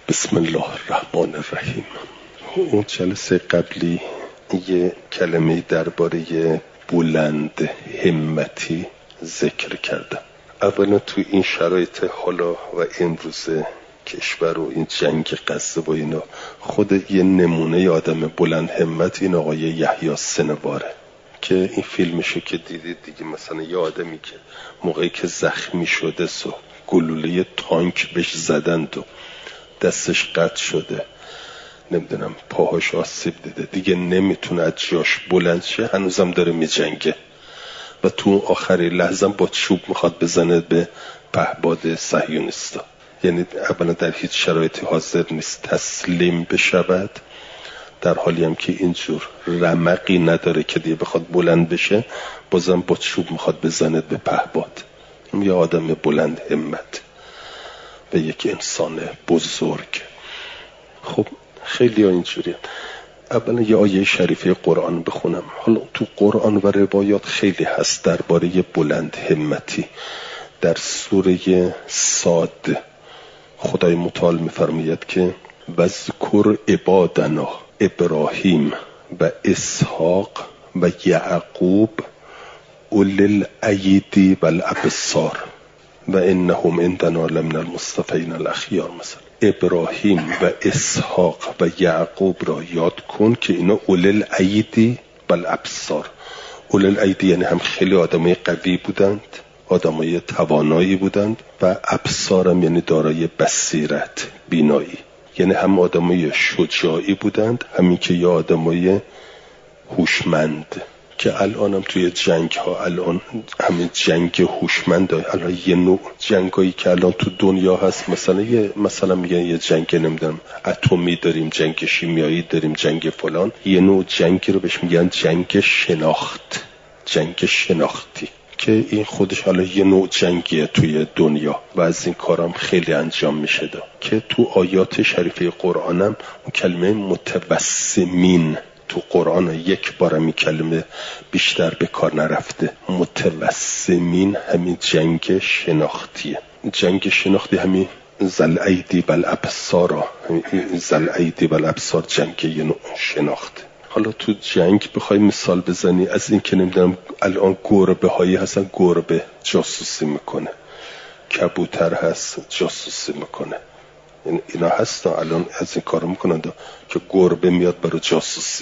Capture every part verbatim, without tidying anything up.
بسم الله الرحمن الرحیم. اون جلسه قبلی یه کلمه درباره بلند همتی ذکر کردم. اولا تو این شرایط حالا و امروز کشور و این جنگ غزه و اینا، خود یه نمونه آدم بلند همت این آقای یحیی سنواره که این فیلمشو که دیدید دیگه، مثلا یه آدمی که موقعی که زخمی شده سو گلوله تانک بهش زدند و دستش قطع شده، نمیدونم پاهاش آسیب دیده، دیگه نمیتونه از جاش بلند شه، هنوزم داره میجنگه و تو آخری لحظه با چوب میخواد بزنه به پهپاد صهیونیستا. یعنی اولا در هیچ شرایطی حاضر نیست تسلیم بشود، در حالی هم که اینجور رمقی نداره که دیگه بخواد بلند بشه، بازم با چوب میخواد بزنه به پهپاد. یه آدم بلند همت و یک انسان بزرگ. خب خیلی ها اینجوری. اولا یه آیه شریفه قرآن بخونم. حالا تو قرآن و روایات خیلی هست درباره بلند همتی. در سوره صاد خدای متعال میفرماید که وذکر عبادنا ابراهیم و اسحاق و یعقوب اولی الایدی و الابصار و انهم عندنا لمن المصطفین الاخیار. مثلا ابراهیم و اسحاق و یعقوب را یاد کن که اینا اولی الایدی و الابصار. اولی الایدی یعنی هم خیلی آدمای قوی بودند، آدمای توانایی بودند، و ابصارم یعنی دارای بصیرت، بینایی، یعنی هم آدمای شجاعی بودند، همین که یا آدمای هوشمند. که الانم توی جنگ ها، الان همین جنگ هوشمند، الان یه نوع جنگایی که الان تو دنیا هست، مثلا یه مثلا میگن یه جنگ نمیدونم اتمی داریم، جنگ شیمیایی داریم، جنگ فلان، یه نوع جنگی رو بهش میگن جنگ شناخت، جنگ شناختی، که این خودش حالا یه نوع جنگیه توی دنیا و از این کارم خیلی انجام میشه دا. که تو آیات شریفه قرآنم اون کلمه متوسمین تو قرآن یک بار می کلمه بیشتر به کار نرفته. متوسمین همین جنگ شناختیه. جنگ شناختی همین ذل ایدی بل ابصار، ذل ایدی بل ابصار جنگ یه نوع شناخته. حالا تو جنگ بخوای مثال بزنی از این که نمیدونم الان گربه هایی هستن، گربه جاسوسی میکنه، کبوتر هست جاسوسی میکنه، اینا هستن الان از این کارو میکنن که گربه میاد برای جاسوسی.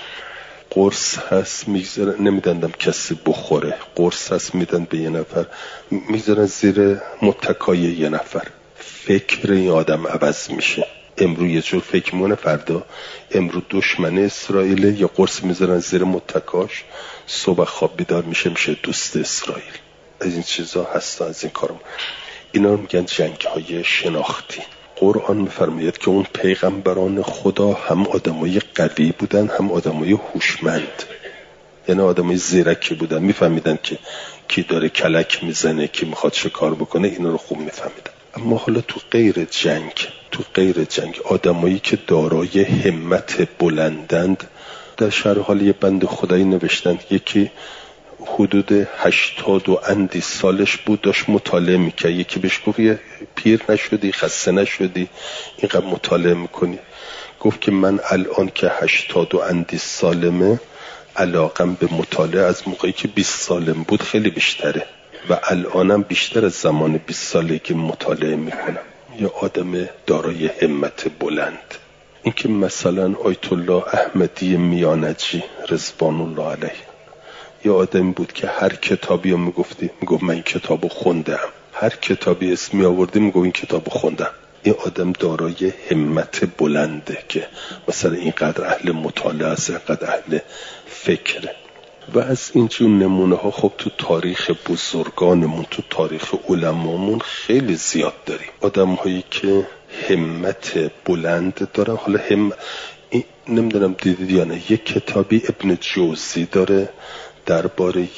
قرص هست میگذارن نمیدندم کسی بخوره، قرص هست میدن به یه نفر، میگذارن زیر متکای یه نفر. فکر این آدم عوض میشه، امروز یه جور فکر میکنه، فردا امروز دشمن اسرائیل، یا قرص میذارن زیر متکاش، صبح خواب بیدار میشه میشه دوست اسرائیل. از این چیزا هست، از این کارم. اینا رو میگن جنگ های شناختی. قرآن میفرماید که اون پیغمبران خدا هم آدمای قوی بودن، هم آدمای هوشمند، یعنی آدمای زیرکی بودن، میفهمیدن که کی داره کلک میزنه، کی میخواد چه کار بکنه، اینا رو خوب میفهمیدن. اما حالا تو غیر جنگ، تو غیر جنگ آدمایی که دارای همت بلندند، در شرح حال یه بند خدایی نوشتند، یکی حدود هشتاد و اندی سالش بود، داشت مطالعه میکرد. یکی بهش گفت یه پیر نشدی، خسته نشدی، اینقدر مطالعه میکنی؟ گفت که من الان که هشتاد و اندی سالمه، علاقم به مطالعه از موقعی که بیست سالم بود خیلی بیشتره و الانم بیشتر از زمان بیست ساله که مطالعه میکنم. یه آدم دارای همت بلند. این که مثلا آیت الله احمدی میانجی رضوان الله علیه، یه آدم بود که هر کتابی رو میگفتی میگفت من این کتابو خوندم، هر کتابی اسمی آوردی میگفت این کتابو خوندم. این آدم دارای همت بلنده که مثلا اینقدر اهل مطالعه است، اینقدر اهل فکره. و از اینجور نمونه ها خب تو تاریخ بزرگانمون، تو تاریخ علمامون خیلی زیاد داریم، آدم هایی که همت بلند دارن. حالا هم نمیدونم دیدید یا نه، یک کتابی ابن جوزی داره درباره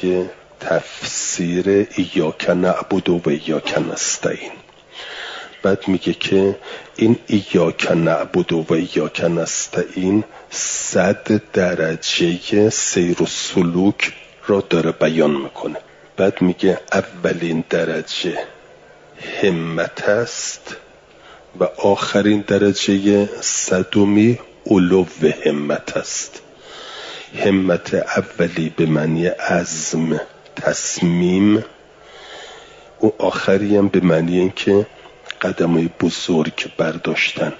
تفسیر ایاک نعبد و ایاک نستعین. بعد میگه که این ایاک نعبد و ایاک نستعین صد درجه سیر و سلوک را داره بیان میکنه. بعد میگه اولین درجه همت است و آخرین درجه صدومی علو همت است. همت اولی به معنی عزم، تصمیم، و آخری هم به معنی این که قدمای بزرگ برداشتن.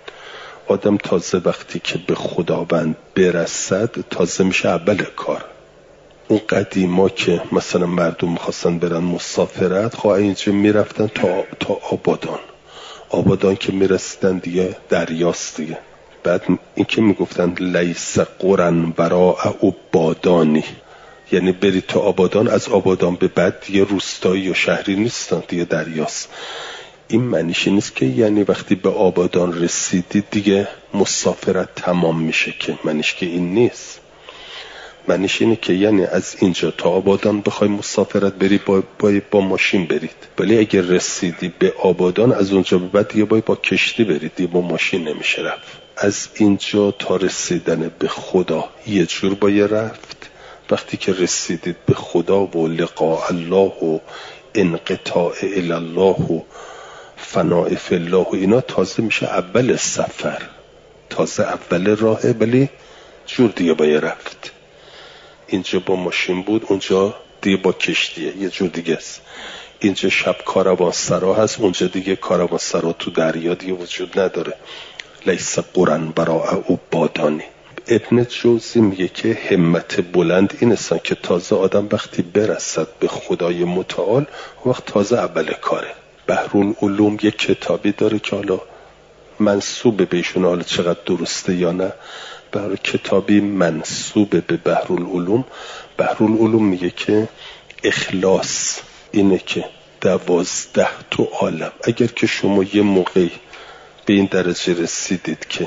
آدم تازه وقتی که به خداوند برسد تازه میشه اول کار. اون قدیما که مثلا مردم میخواستن برن مسافرت، خواه اینجا میرفتن تا, تا آبادان. آبادان که میرسیدن دیگه دریاست دیگه. بعد این که میگفتن لیس قرن براء او بادانی، یعنی برید تا آبادان، از آبادان به بعد دیگه روستایی و شهری نیستن، دیگه دریاست. این معنیش نیست که یعنی وقتی به آبادان رسیدید دیگه مسافرت تمام میشه، که معنیش که این نیست. معنیش اینه که یعنی از اینجا تا آبادان بخوای مسافرت بری با, با, با ماشین برید، ولی اگر رسیدی به آبادان از اونجا به بعد دیگه باید با کشتی برید، دیگه با ماشین نمیشه رفت. از اینجا تا رسیدن به خدا یه جور باید رفت. وقتی که رسیدید به خدا و لقاء الله و انقطاع الی الله و فناء فی الله و اینا، تازه میشه اول سفر، تازه اول راهه، ولی جور دیگه باید رفت. اینجا با ماشین بود، اونجا دیگه با کشتیه، یه جور دیگه است. اینجا شب کاروانسرا هست، اونجا دیگه کاروانسرا تو دریا دیگه وجود نداره. لیس قرن براء او بادانی. ابن جوزی میگه که همت بلند این هستن که تازه آدم وقتی برسد به خدای متعال وقت تازه اول کاره. بحرالعلوم یه کتابی داره که حالا منسوب بهشون، حالا چقدر درسته یا نه، برای کتابی منسوب به بحرالعلوم. بحرالعلوم میگه که اخلاص اینه که دوازده تو عالم، اگر که شما یه موقعی به این درجه رسیدید که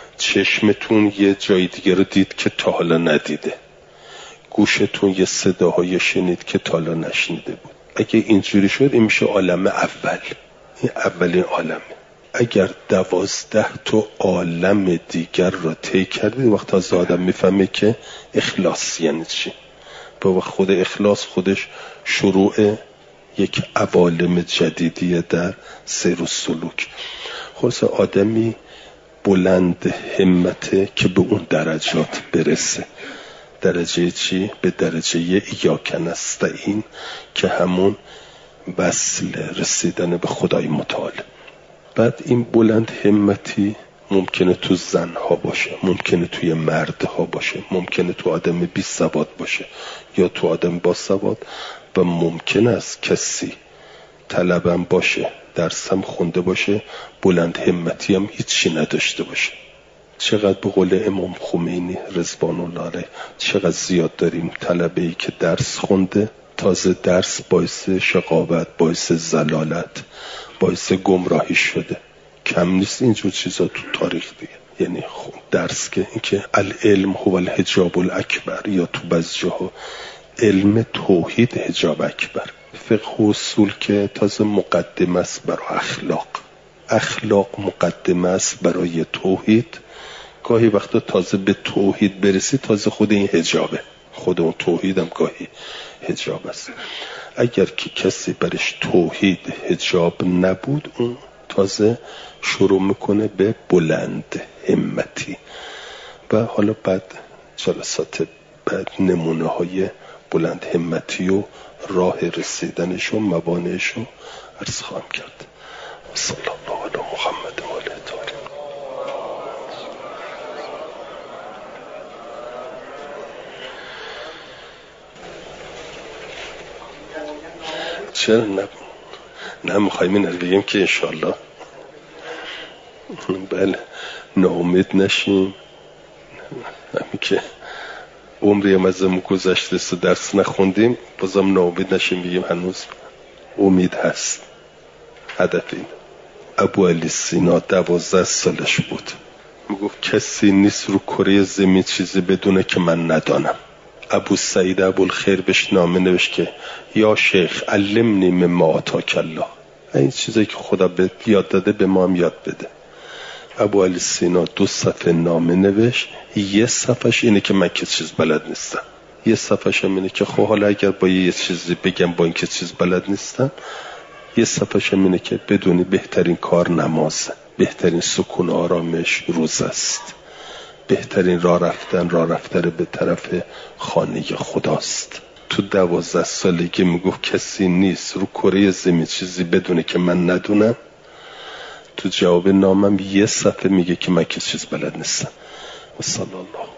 چشمتون یه جای دیگه رو دید که تا حالا ندیده، گوشتون یه صداهای شنید که تا حالا نشنیده بود، اگه اینجوری شد این میشه عالم اول، این اولین عالمه. اگر دوازده تو عالم دیگر رو طی کردید، وقت تازه آدم میفهمه که اخلاص یعنی چی. با خود اخلاص خودش شروع یک عوالم جدیدیه در سیر و سلوک. خلاص آدمی بلند همته که به اون درجات برسه. درجه چی؟ به درجه ایاک نستعین که همون وصل رسیدن به خدای متعال. بعد این بلند همتی ممکنه تو زنها باشه، ممکنه توی مردها باشه، ممکنه تو آدم بی سواد باشه یا تو آدم با سواد، و ممکن است کسی طلبم باشه، درسم خونده باشه، بلند همتی هم هیچی نداشته باشه. چقدر به قول امام خمینی رضوان الله علیه چقدر زیاد داریم طلبه‌ای که درس خونده، تازه درس باعث شقاوت، باعث زلالت، باعث گمراهی شده. کم نیست اینجور چیزا تو تاریخ دیگه. یعنی درس که اینکه العلم هو الحجاب الاکبر، یا تو بعضی جاها علم توحید حجاب اکبر. فقه و اصول که تازه مقدمه است برای اخلاق، اخلاق مقدمه است برای توحید. گاهی وقتا تازه به توحید برسی تازه خود این حجابه، خود اون توحید هم گاهی حجاب است. اگر که کسی برش توحید حجاب نبود، اون تازه شروع میکنه به بلند همتی. و حالا بعد جلسات بعد نمونه های بلند همتی و راه رسیدنش و موانعش رو عرض خواهم کرد. صلی الله علی محمد و آله الطاهرین. چرا نه نه میخوایم این رو بگیم که انشالله بله ناامید نشیم. همین که عمری هم ازمون گذشته است و درس نخوندیم، بازم ناامید نشیم، بگیم هنوز امید هست. هدف این ابو علی سینا دوازده سالش بود، میگفت کسی نیست رو کره زمین چیزی بدونه که من ندانم. ابو سعید ابوالخیر بهش نامه نوشت که یا شیخ علمنی مما آتاک الله، این چیزی که خدا به یاد داده به ما هم یاد بده. ابو علی سینا دو صفحه نامه نوشت، یه صفحش اینه که من که چیز بلد نیستم، یه صفحش هم اینه که خب حالا اگر با یه چیزی بگم با این که چیز بلد نیستم یه صفحش اینه که بدونی بهترین کار نمازه، بهترین سکون آرامش روز است، بهترین راه رفتن راه رفتن به طرف خانه خداست. تو دوازده سالگی میگفت کسی نیست رو کره زمین چیزی بدونه که من ندونم. تو جواب نامم یه صفحه میگه که من کسی چیز بلد نیستم. و صلی الله